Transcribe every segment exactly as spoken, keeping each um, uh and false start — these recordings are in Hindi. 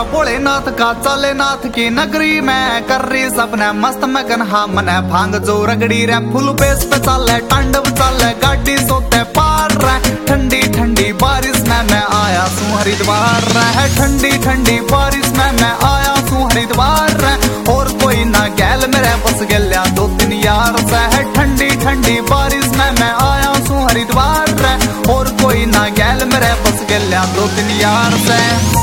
भोलेनाथ का चले नाथ की नगरी में कर रही सपने मस्त मगन हा मने भांग जो रगड़ी रे फुल बेस पे चले तांडव चले गाड़ी सोते पार रे ठंडी ठंडी बारिश में मैं आया सू हरिद्वार रे ठंडी ठंडी बारिश में मैं आया सू हरिद्वार रे और कोई ना गैल मेरे बस गया दो तीन यार से है ठंडी ठंडी बारिश में मैं आया सू हरिद्वार रे और कोई ना गैल मेरे बस गया दो तीन यार से।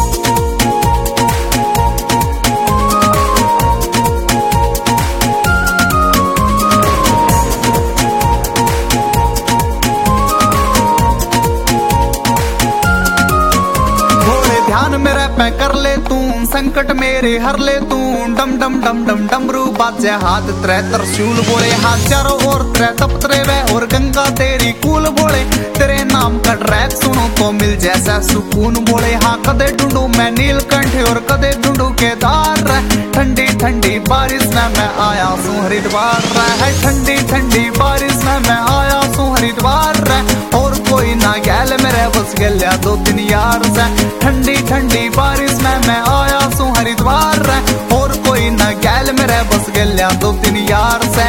ध्यान मेरे पे कर ले तू संकट मेरे हर ले तू डम डम डम डम डमरू बाजे हाथ त्रै त्रिशूल बोले हाथ चारों ओर त्रै तपत्रे वे और गंगा तेरी कूल बोले तेरे नाम का ट्रैक सुनो तो मिल जैसा सुकून बोले हाँ कदे ढूंढू मैं नीलकंठ और कदे ढूंढू केदार ठंडी ठंडी बारिश में मैं आया सू हरिद्वार है ठंडी ठंडी बारिश में मैं आया सू हरिद्वार और कोई ना गैल मेरे बस गया दो तीन यार से ठंडी ठंडी बारिश में मैं आया सू हरिद्वार और कोई ना गैल मेरे बस गया दो तीन यार से।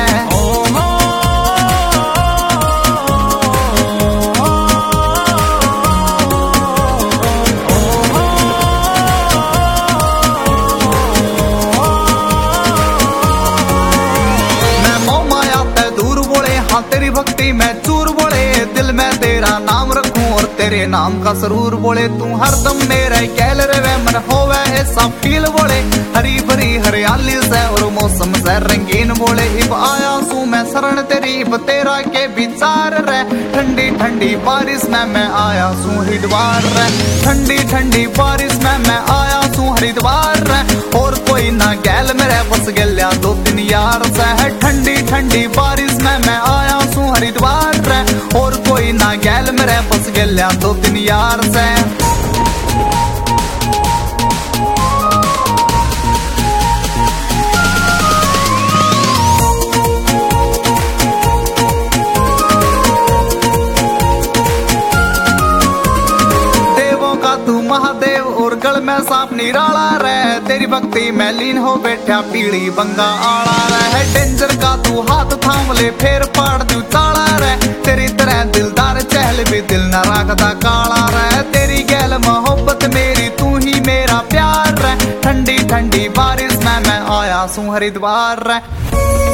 तेरी भक्ति में चूर बोले दिल में तेरा नाम रखूं और तेरे नाम का सरूर बोले तू हरदम मेरे कैल रे मन होवे ऐसा फील बोले हरी भरी हरियाली से और मौसम से रंगीन बोले इब आया सू मैं शरण तेरी इब तेरा के विचार रे ठंडी ठंडी बारिश में मैं आया सू हरिद्वार रे ठंडी ठंडी बारिश में मैं आया सू हरिद्वार रे और कोई ना गैल मेरे बस गया दो तीन यार से है ठंडी ठंडी बारिश में मैं आया सू हरिद्वार और कोई ना गैल मेरे बस गया दो तीन यार से। देवों का तू महादेव और गल में सांप निराला रहे तेरी भक्ति में लीन हो बैठा पीड़ी बंगा आड़ा रहे डेंजर का तू हाथ थाम ले फेर पाड़ तू चाड़ा रहे तेरी तरह दिलदार चहल भी दिल न राखता काला रहे तेरी गैल मोहब्बत मेरी तू ही मेरा प्यार रहे ठंडी ठंडी बारिश में मैं आया सू हरिद्वार रहे।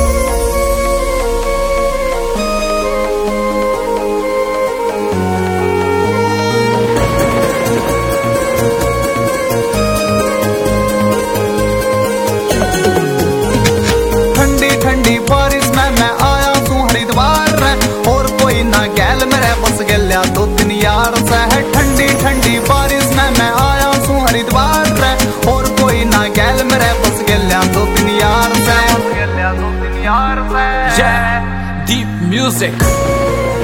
ठंडी बारिश में मैं आया सू हरिद्वार और कोई ना गैल मेरे बस गया दो तीन यार से है ठंडी ठंडी बारिश में मैं आया सू हरिद्वार और कोई ना गैल मेरे बस गया दो तीन यार से गया दो तीन यार से। Yeah, deep music.